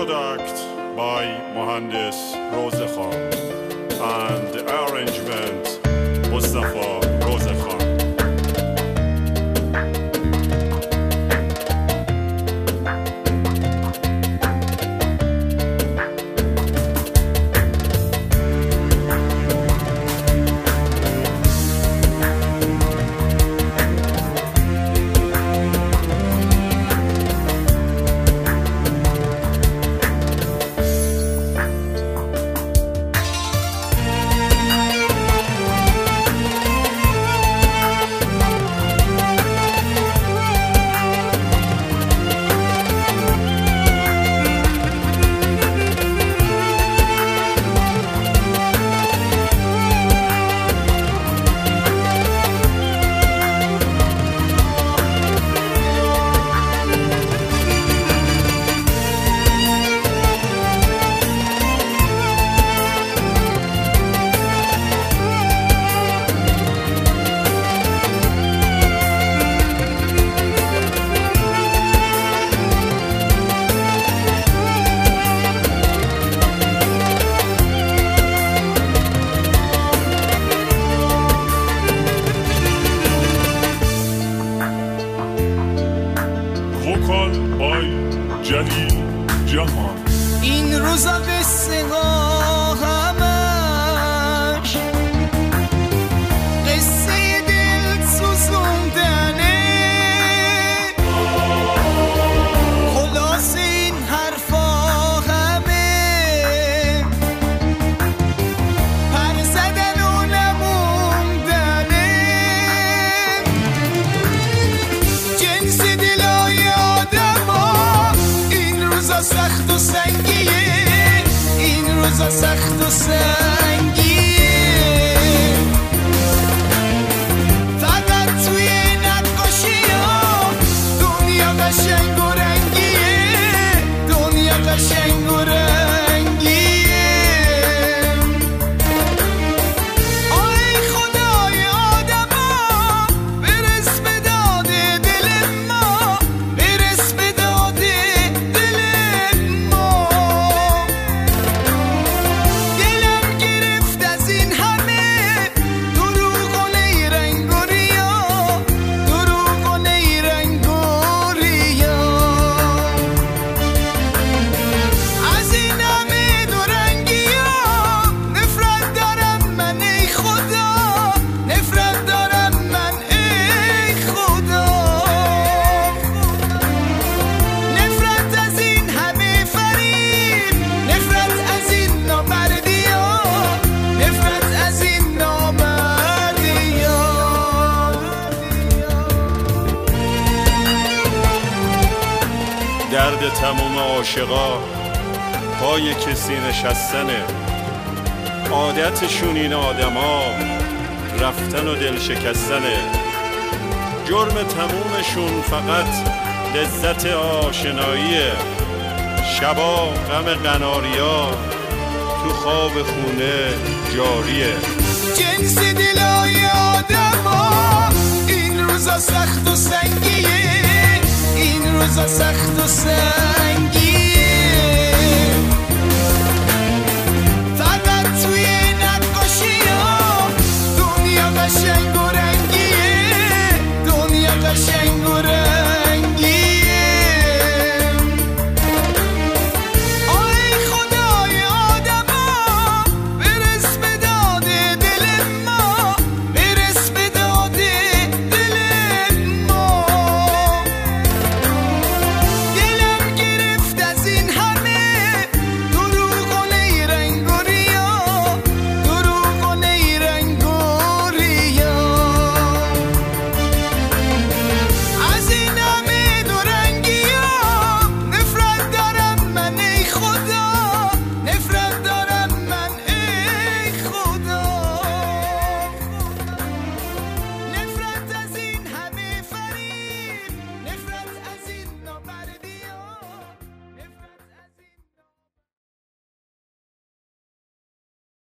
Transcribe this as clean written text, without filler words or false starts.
product by Mohandes Rozekhan and the arrangement Mustafa Rozekhan. این روزا قصه ها همش قصه دل سوزوندنه، خلاص این حرفا همه پر زدن و نموندنه، جنس دلای آدم ها این روزا سخت و سنگیه، این روزا سخت و سنگیه، فقط توی نقاشی ها دنیا قشنگ و رنگیه، دنیا قشنگ و رنگیه. آی خدای آدم ها برس به داد دل ما، برس به داد دل ما، دلم گرفت از این همه دروغ و نیرنگ و ریا، دروغ و نیرنگ و ریا، از این همه دورنگی ها نفرت دارم من ای خدا، نفرت دارم من ای خدا، نفرت از این همه فریب، نفرت از این نامردی ها، نفرت از این نامردی ها. درد تموم عاشقا پای کسی نشستنه، عادتشون این آدما رفتن و دل شکستنه، جرم تمومشون فقط لذت آشناییه، شبا غم قناریا تو خواب خونه جاریه. جنس دلای آدم ها این روزا سخت و سنگیه، این روزا سخت و سنگیه.